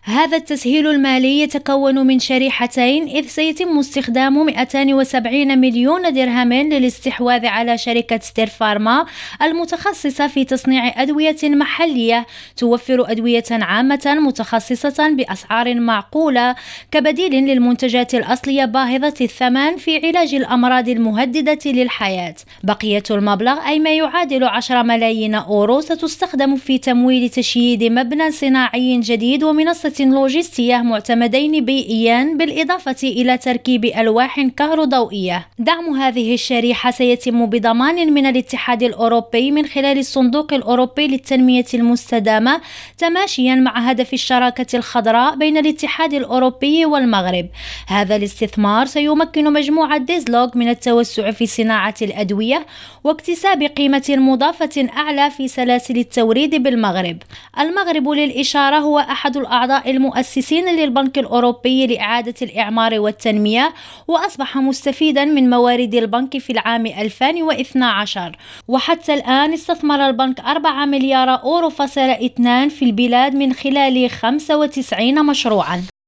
هذا التسهيل المالي يتكون من شريحتين، إذ سيتم استخدام 270 مليون درهم للاستحواذ على شركة ستير فارما المتخصصة في تصنيع أدوية محلية توفر أدوية عامة متخصصة بأسعار معقولة كبديل للمنتجات الأصلية باهظة الثمن في علاج الأمراض المهددة للحياة. بقية المبلغ أي ما يعادل 10 ملايين أورو ستستخدم في تمويل تشييد مبنى صناعي جديد ومنصة لوجستية معتمدين بيئيا، بالإضافة إلى تركيب ألواح كهروضوئية. دعم هذه الشريحة سيتم بضمان من الاتحاد الأوروبي من خلال الصندوق الأوروبي للتنمية المستدامة، تماشيا مع هدف الشراكة الخضراء بين الاتحاد الأوروبي والمغرب. هذا الاستثمار سيمكن مجموعة ديزلوغ من التوسع في صناعة الأدوية واكتساب قيمة مضافة أعلى في سلاسل التوريد بالمغرب. المغرب للإشارة هو أحد الأعضاء المؤسسين للبنك الأوروبي لإعادة الإعمار والتنمية، وأصبح مستفيدا من موارد البنك في العام 2012، وحتى الآن استثمر البنك 4 مليار أورو فاصلة 2 في البلاد من خلال 95 مشروعا.